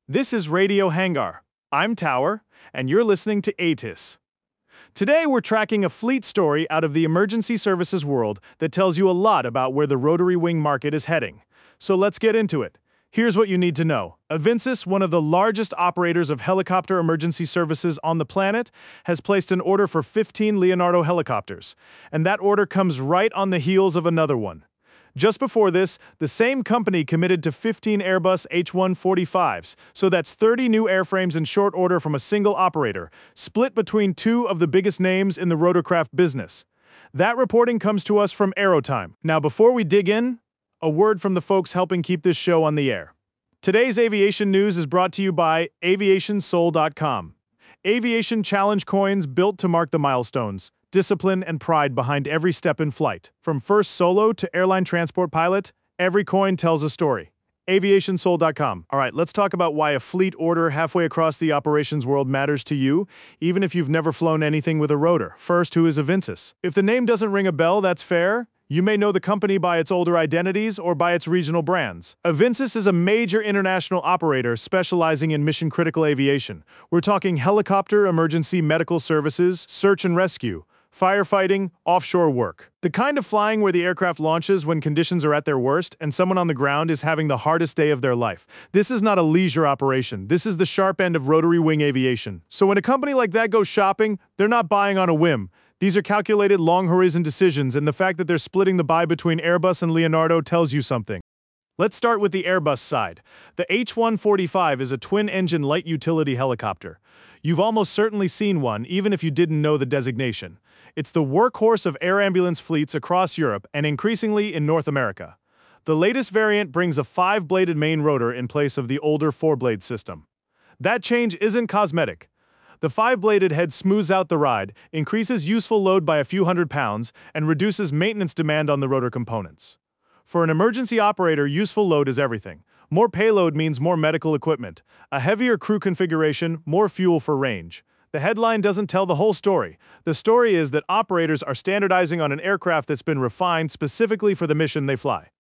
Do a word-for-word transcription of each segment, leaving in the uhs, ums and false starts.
This is Radio Hangar. I'm Tower, and you're listening to ATIS. Today we're tracking a fleet story out of the emergency services world that tells you a lot about where the rotary wing market is heading. So let's get into it. Here's what you need to know. Avincis, one of the largest operators of helicopter emergency services on the planet, has placed an order for fifteen Leonardo helicopters, and that order comes right on the heels of another one. Just before this, the same company committed to fifteen Airbus H one forty-fives, so that's thirty new airframes in short order from a single operator, split between two of the biggest names in the rotorcraft business. That reporting comes to us from Aerotime. Now, before we dig in, a word from the folks helping keep this show on the air. Today's aviation news is brought to you by aviation soul dot com. Aviation challenge coins built to mark the milestones, discipline, and pride behind every step in flight. From first solo to airline transport pilot, every coin tells a story. aviation soul dot com. All right, let's talk about why a fleet order halfway across the operations world matters to you, even if you've never flown anything with a rotor. First, who is Avincis? If the name doesn't ring a bell, that's fair. You may know the company by its older identities or by its regional brands. Avincis is a major international operator specializing in mission-critical aviation. We're talking helicopter, emergency medical services, search and rescue, firefighting, offshore work. The kind of flying where the aircraft launches when conditions are at their worst and someone on the ground is having the hardest day of their life. This is not a leisure operation. This is the sharp end of rotary wing aviation. So when a company like that goes shopping, they're not buying on a whim. These are calculated long-horizon decisions, and the fact that they're splitting the buy between Airbus and Leonardo tells you something. Let's start with the Airbus side. The H one forty-five is a twin-engine light utility helicopter. You've almost certainly seen one, even if you didn't know the designation. It's the workhorse of air ambulance fleets across Europe and increasingly in North America. The latest variant brings a five-bladed main rotor in place of the older four-blade system. That change isn't cosmetic. The five-bladed head smooths out the ride, increases useful load by a few hundred pounds, and reduces maintenance demand on the rotor components. For an emergency operator, useful load is everything. More payload means more medical equipment. A heavier crew configuration, more fuel for range. The headline doesn't tell the whole story. The story is that operators are standardizing on an aircraft that's been refined specifically for the mission they fly.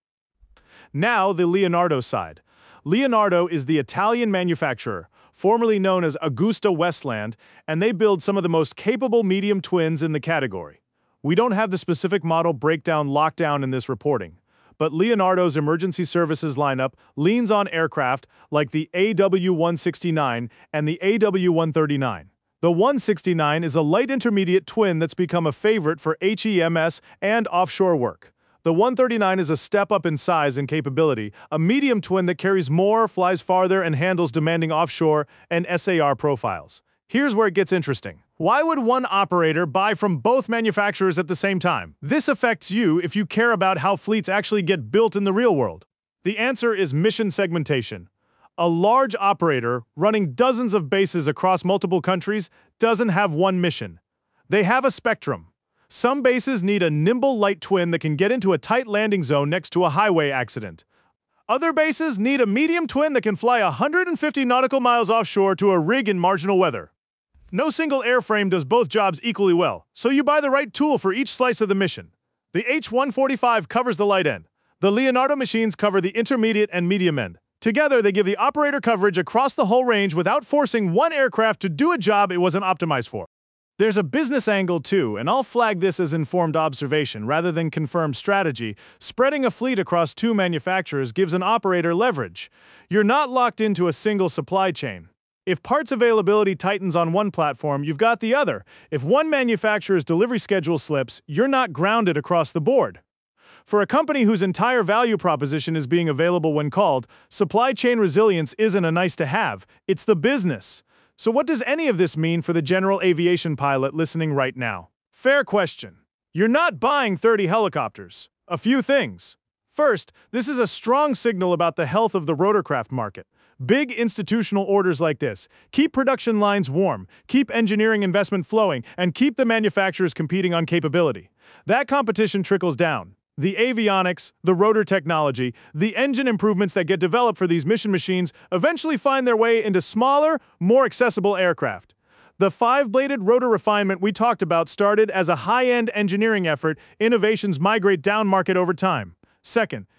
Now, the Leonardo side. Leonardo is the Italian manufacturer, formerly known as Agusta Westland, and they build some of the most capable medium twins in the category. We don't have the specific model breakdown locked down in this reporting, but Leonardo's emergency services lineup leans on aircraft like the A W one sixty-nine and the A W one thirty-nine. The one sixty-nine is a light intermediate twin that's become a favorite for H E M S and offshore work. The one thirty-nine is a step up in size and capability, a medium twin that carries more, flies farther, and handles demanding offshore and S A R profiles. Here's where it gets interesting. Why would one operator buy from both manufacturers at the same time? This affects you if you care about how fleets actually get built in the real world. The answer is mission segmentation. A large operator running dozens of bases across multiple countries doesn't have one mission. They have a spectrum. Some bases need a nimble light twin that can get into a tight landing zone next to a highway accident. Other bases need a medium twin that can fly one hundred fifty nautical miles offshore to a rig in marginal weather. No single airframe does both jobs equally well, so you buy the right tool for each slice of the mission. The H one forty-five covers the light end. The Leonardo machines cover the intermediate and medium end. Together, they give the operator coverage across the whole range without forcing one aircraft to do a job it wasn't optimized for. There's a business angle too, and I'll flag this as informed observation rather than confirmed strategy. Spreading a fleet across two manufacturers gives an operator leverage. You're not locked into a single supply chain. If parts availability tightens on one platform, you've got the other. If one manufacturer's delivery schedule slips, you're not grounded across the board. For a company whose entire value proposition is being available when called, supply chain resilience isn't a nice-to-have, it's the business. So what does any of this mean for the general aviation pilot listening right now? Fair question. You're not buying thirty helicopters. A few things. First, this is a strong signal about the health of the rotorcraft market. Big institutional orders like this keep production lines warm, keep engineering investment flowing, and keep the manufacturers competing on capability. That competition trickles down. The avionics, the rotor technology, the engine improvements that get developed for these mission machines eventually find their way into smaller, more accessible aircraft. The five-bladed rotor refinement we talked about started as a high-end engineering effort. Innovations migrate down market over time. Second,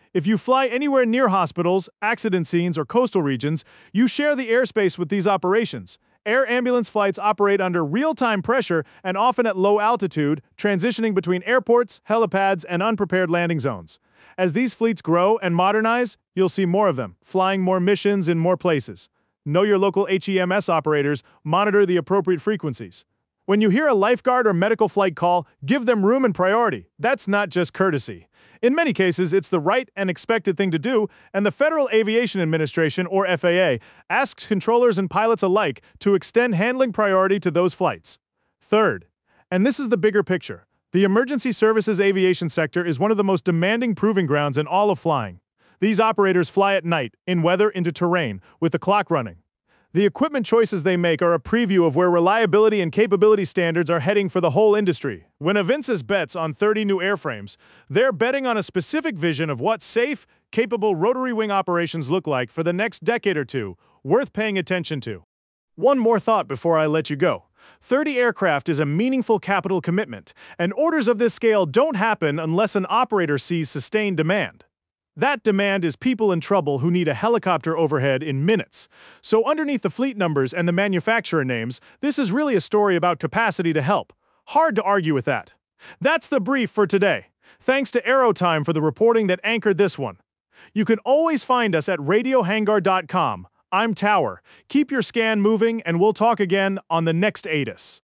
If you fly anywhere near hospitals, accident scenes, or coastal regions, you share the airspace with these operations. Air ambulance flights operate under real-time pressure and often at low altitude, transitioning between airports, helipads, and unprepared landing zones. As these fleets grow and modernize, you'll see more of them, flying more missions in more places. Know your local H E M S operators, monitor the appropriate frequencies. When you hear a lifeguard or medical flight call, give them room and priority. That's not just courtesy. In many cases, it's the right and expected thing to do, and the Federal Aviation Administration, or F A A, asks controllers and pilots alike to extend handling priority to those flights. Third, and this is the bigger picture, the emergency services aviation sector is one of the most demanding proving grounds in all of flying. These operators fly at night, in weather, into terrain, with the clock running. The equipment choices they make are a preview of where reliability and capability standards are heading for the whole industry. When Avincis bets on thirty new airframes, they're betting on a specific vision of what safe, capable rotary wing operations look like for the next decade or two, worth paying attention to. One more thought before I let you go. thirty aircraft is a meaningful capital commitment, and orders of this scale don't happen unless an operator sees sustained demand. That demand is people in trouble who need a helicopter overhead in minutes. So underneath the fleet numbers and the manufacturer names, this is really a story about capacity to help. Hard to argue with that. That's the brief for today. Thanks to Aerotime for the reporting that anchored this one. You can always find us at radio hangar dot com. I'm Tower. Keep your scan moving, and we'll talk again on the next ATIS.